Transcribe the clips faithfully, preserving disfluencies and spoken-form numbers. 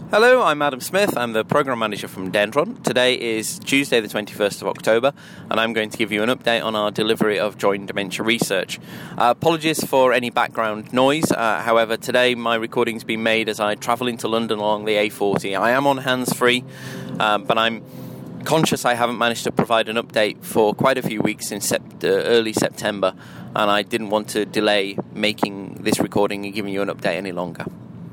Hello, I'm Adam Smith. I'm the Programme Manager from Dendron. Today is Tuesday the twenty-first of October, and I'm going to give you an update on our delivery of joint dementia research. Uh, apologies for any background noise. Uh, however, today my recording's been made as I travel into London along the A forty. I am on hands-free, uh, but I'm conscious I haven't managed to provide an update for quite a few weeks in sept- uh, early September, and I didn't want to delay making this recording and giving you an update any longer.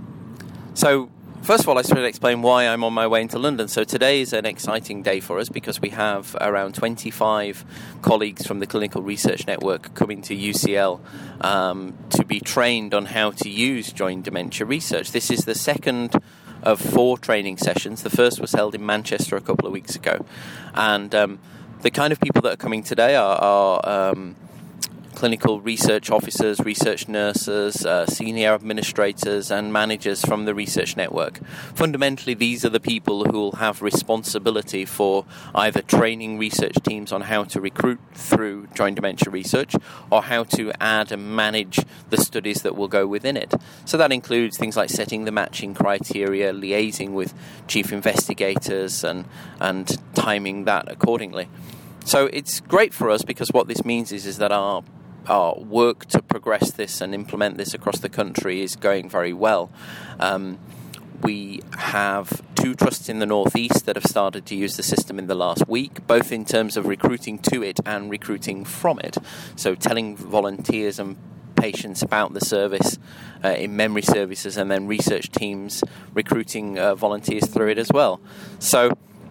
So, first of all, I should explain why I'm on my way into London. So today is an exciting day for us because we have around twenty-five colleagues from the Clinical Research Network coming to U C L um, to be trained on how to use joint dementia research. This is the second of four training sessions. The first was held in Manchester a couple of weeks ago. And um, the kind of people that are coming today are... are um, clinical research officers, research nurses, uh, senior administrators and managers from the research network. Fundamentally, these are the people who will have responsibility for either training research teams on how to recruit through joint dementia research or how to add and manage the studies that will go within it. So that includes things like setting the matching criteria, liaising with chief investigators and, and timing that accordingly. So it's great for us because what this means is, is that our Our work to progress this and implement this across the country is going very well. Um, we have two trusts in the northeast that have started to use the system in the last week, both in terms of recruiting to it and recruiting from it. So telling volunteers and patients about the service uh, in memory services, and then research teams recruiting uh, volunteers through it as well. So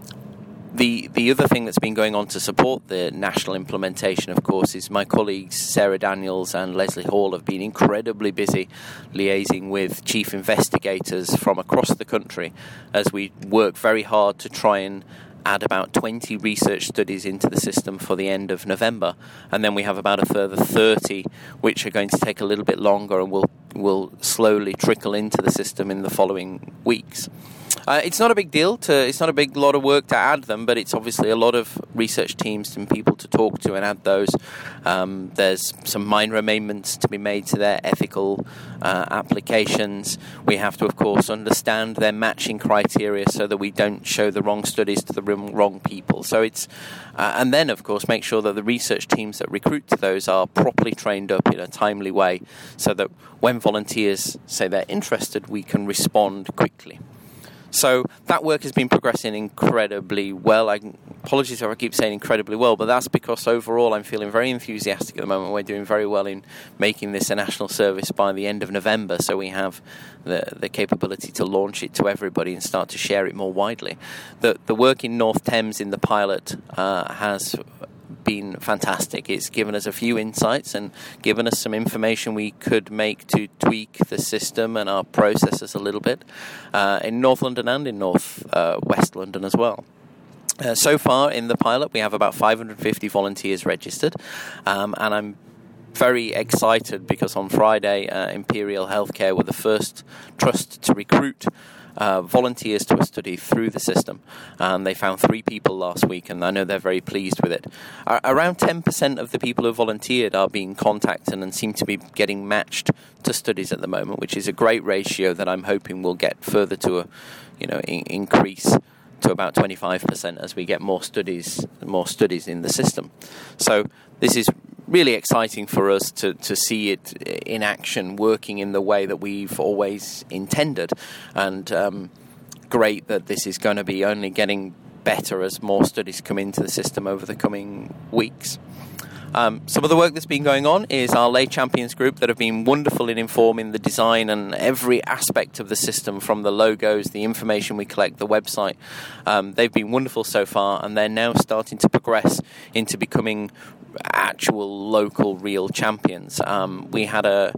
The the other thing that's been going on to support the national implementation, of course, is my colleagues Sarah Daniels and Leslie Hall have been incredibly busy liaising with chief investigators from across the country as we work very hard to try and add about twenty research studies into the system for the end of November. And then we have about a further thirty, which are going to take a little bit longer and will will slowly trickle into the system in the following weeks. Uh, it's not a big deal. To, it's not a big lot of work to add them, but it's obviously a lot of research teams and people to talk to and add those. Um, there's some minor amendments to be made to their ethical uh, applications. We have to, of course, understand their matching criteria so that we don't show the wrong studies to the wrong people. So it's, uh, and then, of course, make sure that the research teams that recruit to those are properly trained up in a timely way so that when volunteers say they're interested, we can respond quickly. So that work has been progressing incredibly well. I apologize if I keep saying incredibly well, but that's because overall I'm feeling very enthusiastic at the moment. We're doing very well in making this a national service by the end of November, so we have the, the capability to launch it to everybody and start to share it more widely. The, the work in North Thames in the pilot uh, has been fantastic. It's given us a few insights and given us some information we could make to tweak the system and our processes a little bit uh, in North London and in North uh, West London as well. Uh, so far in the pilot we have about five hundred fifty volunteers registered, um, and I'm very excited because on Friday uh, Imperial Healthcare were the first trust to recruit Uh, volunteers to a study through the system, and they found three people last week, and I know they're very pleased with it. Uh, around ten percent of the people who volunteered are being contacted and seem to be getting matched to studies at the moment, which is a great ratio that I'm hoping will get further to a, you know, in- increase to about twenty-five percent as we get more studies, more studies in the system. So this is really exciting for us to, to see it in action, working in the way that we've always intended, and um, great that this is going to be only getting better as more studies come into the system over the coming weeks. Um, some of the work that's been going on is our lay champions group that have been wonderful in informing the design and every aspect of the system, from the logos, the information we collect, the website. Um, they've been wonderful so far, and they're now starting to progress into becoming actual local real champions. Um, we had a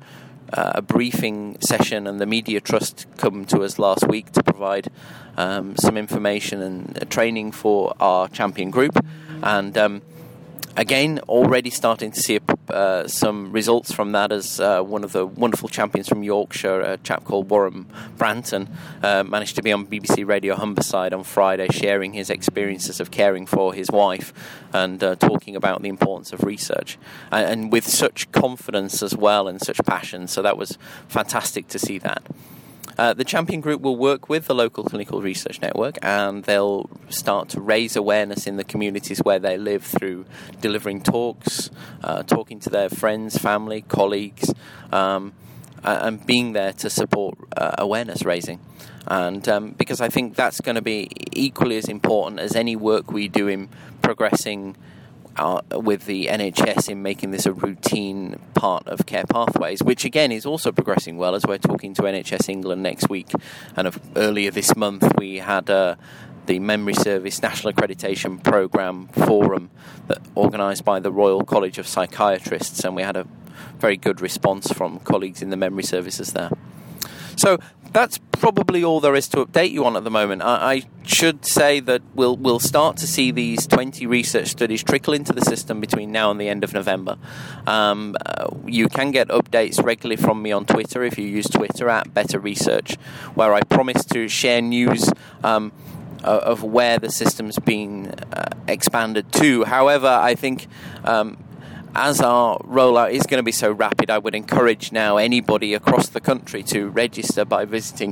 a briefing session and the Media Trust come to us last week to provide um, some information and training for our champion group, and um, again, already starting to see uh, some results from that, as uh, one of the wonderful champions from Yorkshire, a chap called Warren Branton, uh, managed to be on B B C Radio Humberside on Friday, sharing his experiences of caring for his wife and uh, talking about the importance of research, and, and with such confidence as well and such passion. So that was fantastic to see that. Uh, the Champion Group will work with the local clinical research network, and they'll start to raise awareness in the communities where they live through delivering talks, uh, talking to their friends, family, colleagues, um, and being there to support uh, awareness raising. And um, because I think that's going to be equally as important as any work we do in progressing Uh, with the N H S in making this a routine part of care pathways, which again is also progressing well, as we're talking to N H S England next week. And of, earlier this month we had uh, the Memory Service National Accreditation Programme Forum that organised by the Royal College of Psychiatrists, and we had a very good response from colleagues in the memory services there. So that's probably all there is to update you on at the moment. I, I should say that we'll we'll start to see these twenty research studies trickle into the system between now and the end of November. Um, uh, you can get updates regularly from me on Twitter if you use Twitter at Better Research, where I promise to share news um, of where the system's been uh, expanded to. However, I think Um, as our rollout is going to be so rapid, I would encourage now anybody across the country to register by visiting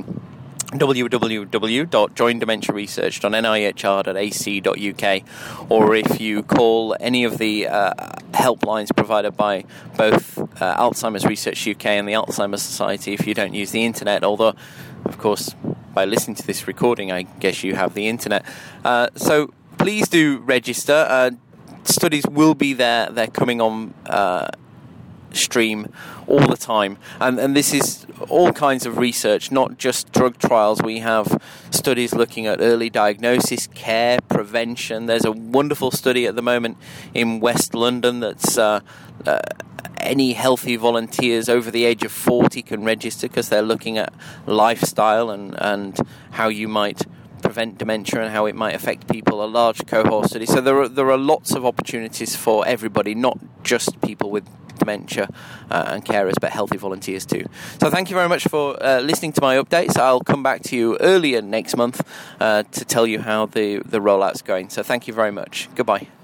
w w w dot join dementia research dot n i h r dot a c dot u k, or if you call any of the uh, helplines provided by both uh, Alzheimer's Research U K and the Alzheimer's Society if you don't use the internet, although, of course, by listening to this recording, I guess you have the internet. Uh, so please do register. Uh, Studies will be there. They're coming on uh, stream all the time. And, and this is all kinds of research, not just drug trials. We have studies looking at early diagnosis, care, prevention. There's a wonderful study at the moment in West London that's uh, uh, any healthy volunteers over the age of forty can register, because they're looking at lifestyle and, and how you might prevent dementia and how it might affect people, a large cohort study. So there are there are lots of opportunities for everybody, not just people with dementia uh, and carers, but healthy volunteers too. So thank you very much for uh, listening to my updates. I'll come back to you earlier next month uh, to tell you how the, the rollout's going. So thank you very much. Goodbye.